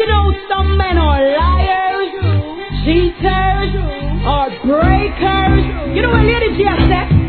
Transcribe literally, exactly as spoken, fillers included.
you know some men are liars, cheaters, or breakers? You know what Lady G said?